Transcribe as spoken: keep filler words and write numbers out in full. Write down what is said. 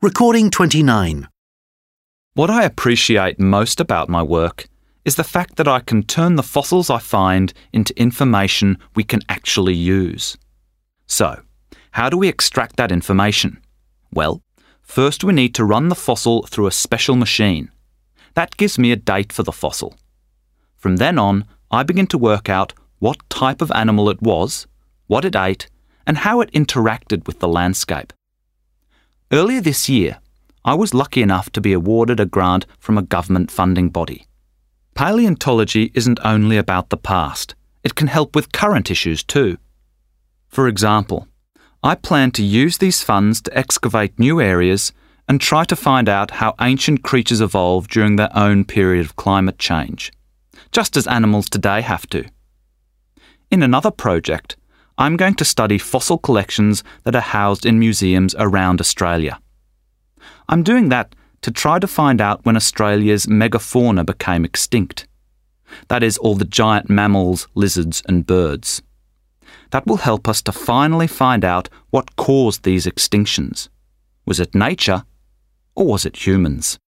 Recording twenty-nine. What I appreciate most about my work is the fact that I can turn the fossils I find into information we can actually use. So, how do we extract that information? Well, first we need to run the fossil through a special machine. That gives me a date for the fossil. From then on, I begin to work out what type of animal it was, what it ate, and how it interacted with the landscape. Earlier this year, I was lucky enough to be awarded a grant from a government funding body. Paleontology isn't only about the past, it can help with current issues too. For example, I plan to use these funds to excavate new areas and try to find out how ancient creatures evolved during their own period of climate change, just as animals today have to. In another project, I'm going to study fossil collections that are housed in museums around Australia. I'm doing that to try to find out when Australia's megafauna became extinct. That is, all the giant mammals, lizards and birds. That will help us to finally find out what caused these extinctions. Was it nature or was it humans?